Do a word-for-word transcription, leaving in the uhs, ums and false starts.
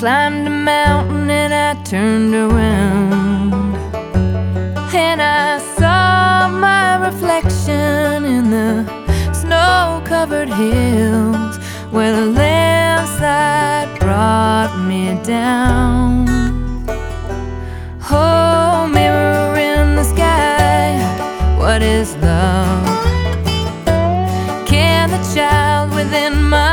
climbed a mountain and I turned around, and I saw my reflection in the snow-covered hills where the landslide brought me down. Oh, mirror in the sky, what is love? Can the child within my